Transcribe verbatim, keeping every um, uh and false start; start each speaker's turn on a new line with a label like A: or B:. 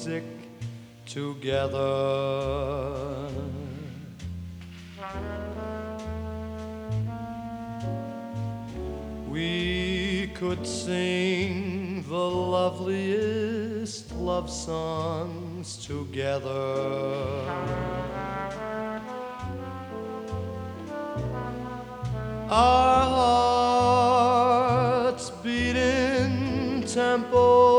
A: sick together. We could sing the loveliest love songs together. Our hearts beat in tempo